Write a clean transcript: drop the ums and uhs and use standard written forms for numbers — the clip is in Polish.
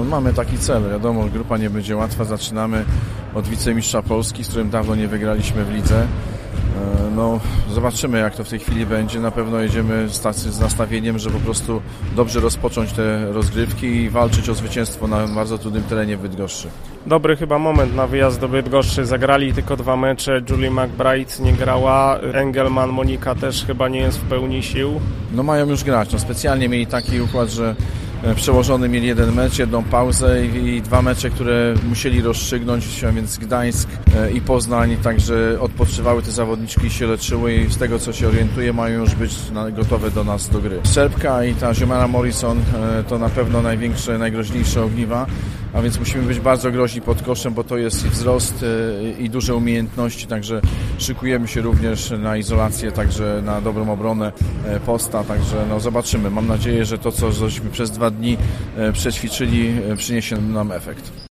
No, mamy taki cel, wiadomo, grupa nie będzie łatwa, zaczynamy od wicemistrza Polski, z którym dawno nie wygraliśmy w lidze. No, zobaczymy, jak to w tej chwili będzie. Na pewno jedziemy z nastawieniem, że po prostu dobrze rozpocząć te rozgrywki i walczyć o zwycięstwo na bardzo trudnym terenie w Bydgoszczy. Dobry chyba moment na wyjazd do Bydgoszczy. Zagrali tylko 2 mecze. Julie McBride nie grała. Engelman, Monika też chyba nie jest w pełni sił. No mają już grać. No, specjalnie mieli taki układ, że przełożony mieli 1 mecz, 1 pauzę i 2 mecze, które musieli rozstrzygnąć, więc Gdańsk i Poznań, także odpoczywały te zawodniczki i się leczyły i z tego, co się orientuję, mają już być gotowe do nas do gry. Szczerbka i ta Ziomara Morrison to na pewno największe, najgroźniejsze ogniwa, a więc musimy być bardzo groźni pod koszem, bo to jest wzrost i duże umiejętności, także szykujemy się również na izolację, także na dobrą obronę posta, także no zobaczymy. Mam nadzieję, że to, co żeśmy przez 2 dni przećwiczyli, przyniesie nam efekt.